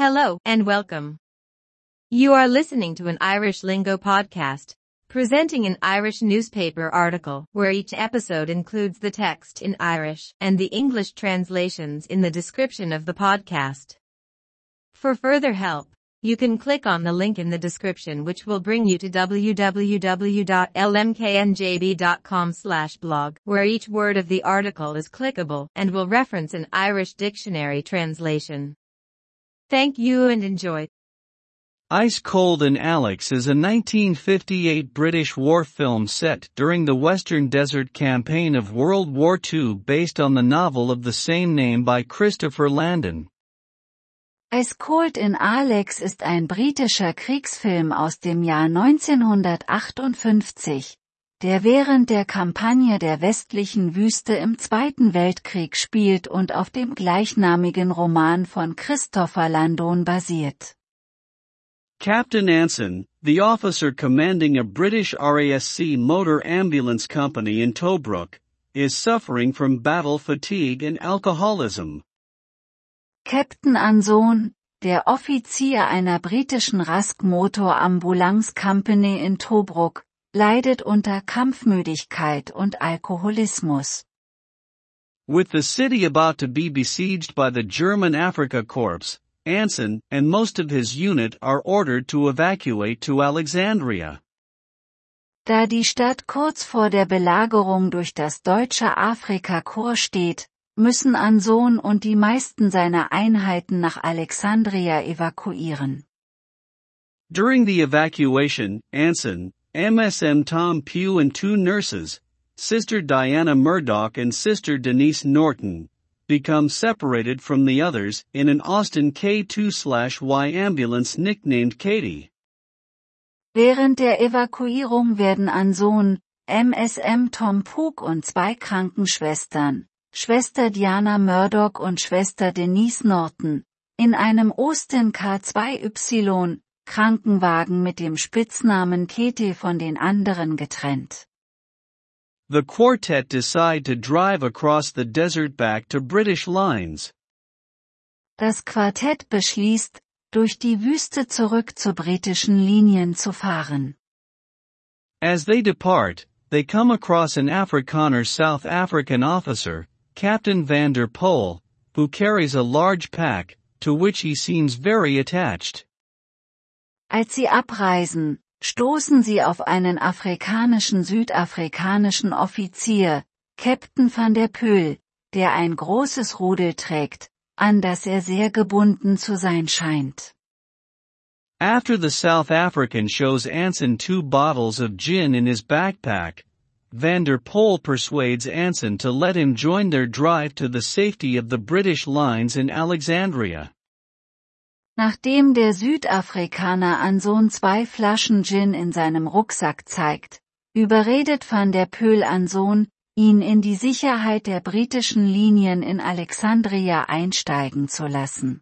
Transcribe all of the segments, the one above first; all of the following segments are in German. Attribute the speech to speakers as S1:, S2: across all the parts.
S1: Hello and welcome. You are listening to an Irish Lingo podcast, presenting an Irish newspaper article where each episode includes the text in Irish and the English translations in the description of the podcast. For further help, you can click on the link in the description which will bring you to www.lmknjb.com/blog, where each word of the article is clickable and will reference an Irish dictionary translation. Thank you and enjoy.
S2: Ice Cold and Alex is a 1958 British war film set during the Western Desert Campaign of World War II based on the novel of the same name by Christopher Landon.
S3: Ice Cold in Alex ist ein britischer Kriegsfilm aus dem Jahr 1958, der während der Kampagne der westlichen Wüste im Zweiten Weltkrieg spielt und auf dem gleichnamigen Roman von Christopher Landon basiert.
S2: Captain Anson, the officer commanding a British RASC motor ambulance company in Tobruk, is suffering from battle fatigue and alcoholism.
S3: Captain Anson, der Offizier einer britischen RASC-Motor-Ambulance Company in Tobruk, leidet unter Kampfmüdigkeit und Alkoholismus.
S2: With the city about to be besieged by the German Afrika Korps, Anson and most of his unit are ordered to evacuate to Alexandria.
S3: Da die Stadt kurz vor der Belagerung durch das deutsche Afrikakorps steht, müssen Anson und die meisten seiner Einheiten nach Alexandria evakuieren.
S2: During the evacuation, Anson, MSM Tom Pugh and two nurses, Sister Diana Murdoch and Sister Denise Norton, become separated from the others in an Austin K2/Y ambulance nicknamed Katie.
S3: Während der Evakuierung werden Anson, MSM Tom Pugh und zwei Krankenschwestern, Schwester Diana Murdoch und Schwester Denise Norton, in einem Austin K2Y Krankenwagen mit dem Spitznamen Katie von den anderen getrennt.
S2: The quartet decide to drive across the desert back to British lines.
S3: Das Quartett beschließt, durch die Wüste zurück zu britischen Linien zu fahren.
S2: As they depart, they come across an Afrikaner South African officer, Captain van der Poel, who carries a large pack, to which he seems very attached.
S3: Als sie abreisen, stoßen sie auf einen südafrikanischen Offizier, Captain van der Poel, der ein großes Rudel trägt, an das er sehr gebunden zu sein scheint.
S2: After the South African shows Anson 2 bottles of gin in his backpack, Van der Poel persuades Anson to let him join their drive to the safety of the British lines in Alexandria.
S3: Nachdem der Südafrikaner Anson 2 Flaschen Gin in seinem Rucksack zeigt, überredet Van der Poel Anson, ihn in die Sicherheit der britischen Linien in Alexandria einsteigen zu lassen.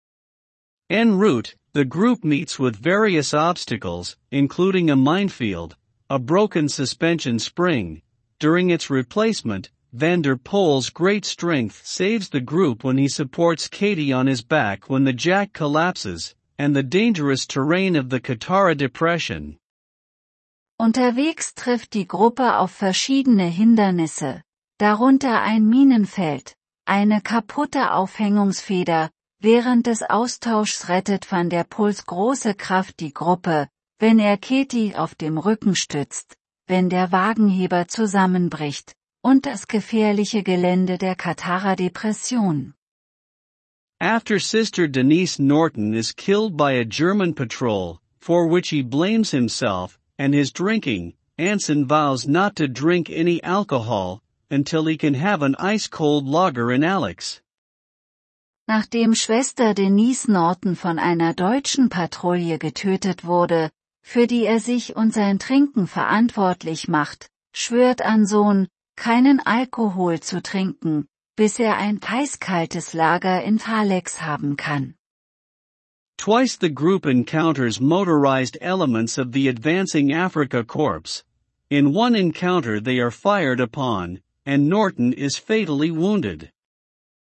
S2: En route, the group meets with various obstacles, including a minefield, a broken suspension spring. During its replacement, Van der Poel's great strength saves the group when he supports Katie on his back when the jack collapses, and the dangerous terrain of the Katara Depression.
S3: Unterwegs trifft die Gruppe auf verschiedene Hindernisse, darunter ein Minenfeld, eine kaputte Aufhängungsfeder. Während des Austauschs rettet Van der Poels große Kraft die Gruppe, wenn er Katie auf dem Rücken stützt, wenn der Wagenheber zusammenbricht, und das gefährliche Gelände der Katara Depression.
S2: After Sister Denise Norton is killed by a German patrol, for which he blames himself, and his drinking, Anson vows not to drink any alcohol, until he can have an ice-cold lager in Alex.
S3: Nachdem Schwester Denise Norton von einer deutschen Patrouille getötet wurde, für die er sich und sein Trinken verantwortlich macht, schwört Anson, keinen Alkohol zu trinken, bis er ein eiskaltes Lager in Alex haben kann.
S2: Twice the group encounters motorized elements of the advancing Afrika Korps. In one encounter they are fired upon, and Norton is fatally wounded.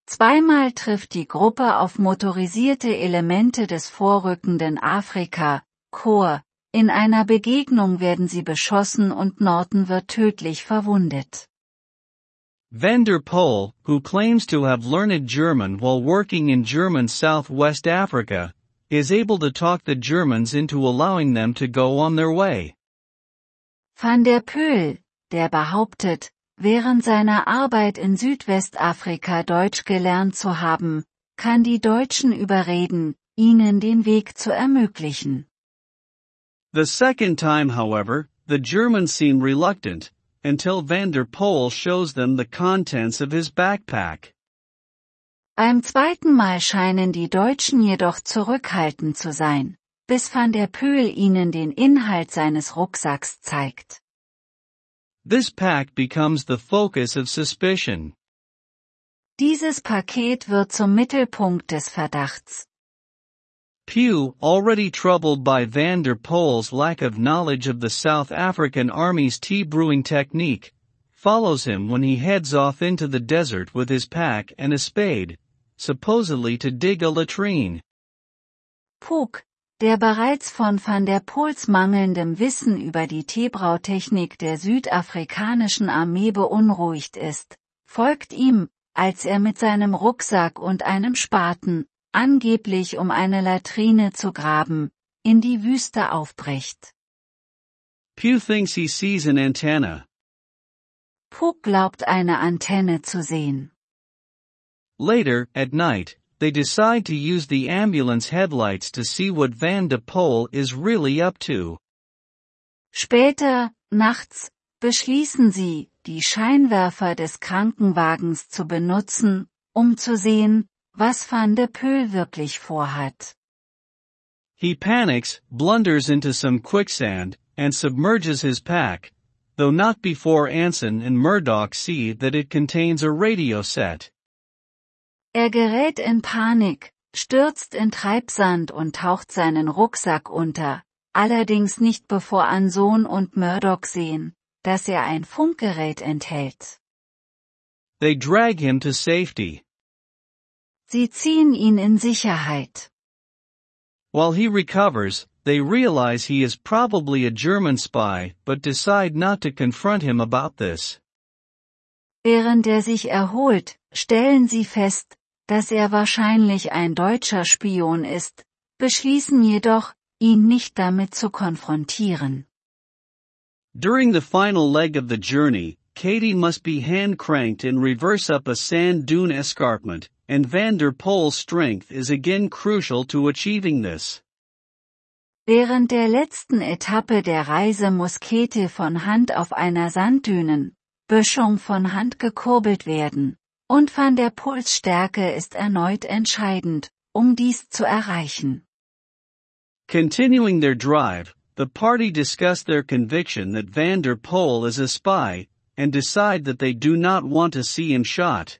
S3: Zweimal trifft die Gruppe auf motorisierte Elemente des vorrückenden Afrika-Korps. In einer Begegnung werden sie beschossen und Norton wird tödlich verwundet.
S2: Van der Poel, who claims to have learned German while working in German Southwest Africa, is able to talk the Germans into allowing them to go on their way.
S3: Van der Poel, der behauptet, während seiner Arbeit in Südwestafrika Deutsch gelernt zu haben, kann die Deutschen überreden, ihnen den Weg zu ermöglichen.
S2: The second time, however, the Germans seem reluctant, until Van der Poel shows them the contents of his backpack.
S3: Beim zweiten Mal scheinen die Deutschen jedoch zurückhaltend zu sein, bis Van der Poel ihnen den Inhalt seines Rucksacks zeigt.
S2: This pack becomes the focus of suspicion.
S3: Dieses Paket wird zum Mittelpunkt des Verdachts.
S2: Pew, already troubled by Van der Poel's lack of knowledge of the South African Army's tea brewing technique, follows him when he heads off into the desert with his pack and a spade, supposedly to dig a latrine.
S3: Puk, der bereits von Van der Poels mangelndem Wissen über die Teebrautechnik der südafrikanischen Armee beunruhigt ist, folgt ihm, als er mit seinem Rucksack und einem Spaten, angeblich um eine Latrine zu graben, in die Wüste aufbricht.
S2: Pew thinks he sees an antenna.
S3: Puk glaubt eine Antenne zu sehen.
S2: Later, at night, they decide to use the ambulance headlights to see what Van der Poel is really up to.
S3: Später, nachts, beschließen sie, die Scheinwerfer des Krankenwagens zu benutzen, um zu sehen, was Van der Poel wirklich vorhat.
S2: He panics, blunders into some quicksand, and submerges his pack, though not before Anson and Murdoch see that it contains a radio set.
S3: Er gerät in Panik, stürzt in Treibsand und taucht seinen Rucksack unter, allerdings nicht bevor Anson und Murdoch sehen, dass er ein Funkgerät enthält.
S2: They drag him to safety.
S3: Sie ziehen ihn in Sicherheit.
S2: While he recovers, they realize he is probably a German spy but decide not to confront him about this.
S3: Während er sich erholt, stellen sie fest, dass er wahrscheinlich ein deutscher Spion ist, beschließen jedoch, ihn nicht damit zu konfrontieren.
S2: During the final leg of the journey, Katie must be hand-cranked and reverse up a sand dune escarpment, and Van der Poel's strength is again crucial to achieving this.
S3: Während der letzten Etappe der Reise muss Käthe von Hand auf einer Sanddünenböschung von Hand gekurbelt werden, und Van der Poels Stärke ist erneut entscheidend, um dies zu erreichen.
S2: Continuing their drive, the party discuss their conviction that Van der Poel is a spy, and decide that they do not want to see him shot.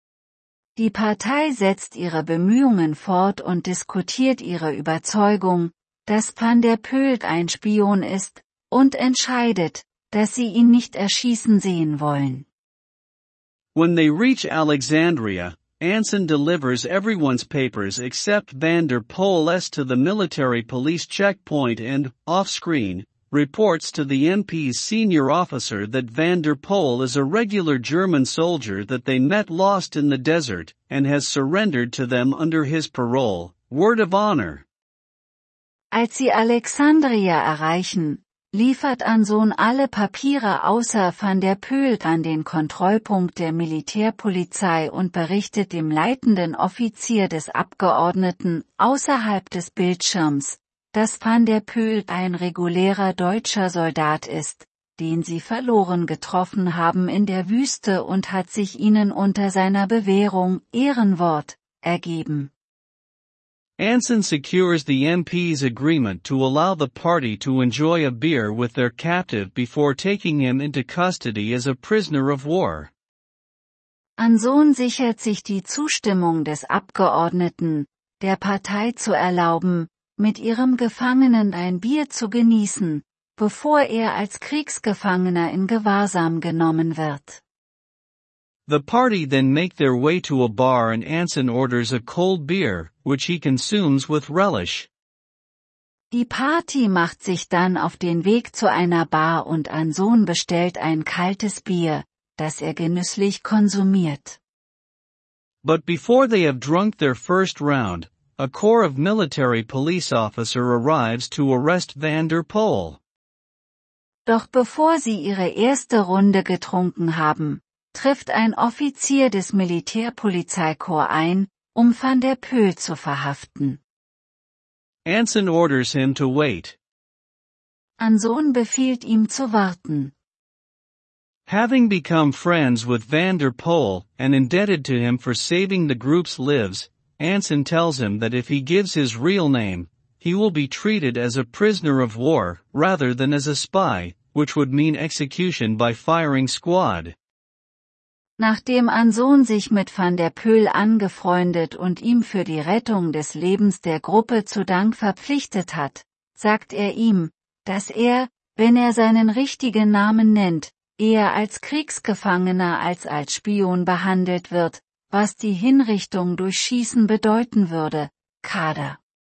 S3: Die Partei setzt ihre Bemühungen fort und diskutiert ihre Überzeugung, dass Van der Poel ein Spion ist, und entscheidet, dass sie ihn nicht erschießen sehen wollen.
S2: When they reach Alexandria, Anson delivers everyone's papers except Van der Poel's to the military police checkpoint and, off-screen, reports to the MP's senior officer that Van der Poel is a regular German soldier that they met lost in the desert, and has surrendered to them under his parole, word of honor.
S3: Als sie Alexandria erreichen, liefert Anson alle Papiere außer Van der Poel an den Kontrollpunkt der Militärpolizei und berichtet dem leitenden Offizier des Abgeordneten, außerhalb des Bildschirms, dass Van der Poel ein regulärer deutscher Soldat ist, den sie verloren getroffen haben in der Wüste und hat sich ihnen unter seiner Bewährung, Ehrenwort, ergeben.
S2: Anson secures the MP's agreement to allow the party to enjoy a beer with their captive before taking him into custody as a prisoner of war.
S3: Anson sichert sich die Zustimmung des Abgeordneten, der Partei zu erlauben, mit ihrem Gefangenen ein Bier zu genießen, bevor er als Kriegsgefangener in Gewahrsam genommen wird.
S2: The party then make their way to a bar and Anson orders a cold beer, which he consumes with relish.
S3: Die Party macht sich dann auf den Weg zu einer Bar und Anson bestellt ein kaltes Bier, das er genüsslich konsumiert.
S2: But before they have drunk their first round, a corps of military police officer arrives to arrest van der Pol.
S3: Doch bevor sie ihre erste Runde getrunken haben, trifft ein Offizier des Militärpolizeikorps ein, um van der Pol zu verhaften.
S2: Anson orders him to wait.
S3: Anson befiehlt ihm zu warten.
S2: Having become friends with van der Pol and indebted to him for saving the group's lives, Anson tells him that if he gives his real name, he will be treated as a prisoner of war rather than as a spy, which would mean execution by firing squad.
S3: Nachdem Anson sich mit van der Pol angefreundet und ihm für die Rettung des Lebens der Gruppe zu Dank verpflichtet hat, sagt er ihm, dass er, wenn er seinen richtigen Namen nennt, eher als Kriegsgefangener als Spion behandelt wird, was die Hinrichtung durch Schießen bedeuten würde, Kader.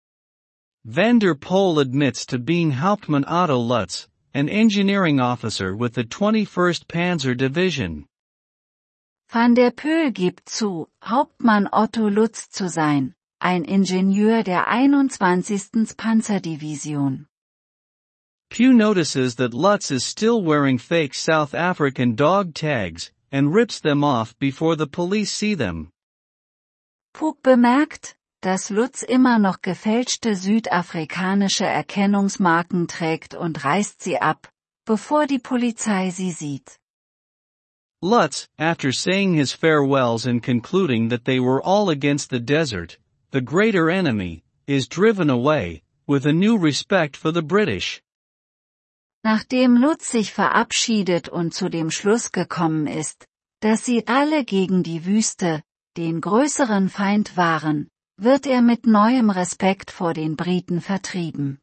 S2: Van der Pol admits to being Hauptmann Otto Lutz, an engineering officer with the 21st Panzer Division.
S3: Van der Pol gibt zu, Hauptmann Otto Lutz zu sein, ein Ingenieur der 21. Panzerdivision.
S2: Pugh notices that Lutz is still wearing fake South African dog tags, and rips them off before the police see them.
S3: Pugh bemerkt, dass Lutz immer noch gefälschte südafrikanische Erkennungsmarken trägt und reißt sie ab, bevor die Polizei sie sieht.
S2: Lutz, after saying his farewells and concluding that they were all against the desert, the greater enemy, is driven away, with a new respect for the British.
S3: Nachdem Lutz sich verabschiedet und zu dem Schluss gekommen ist, dass sie alle gegen die Wüste, den größeren Feind waren, wird er mit neuem Respekt vor den Briten vertrieben.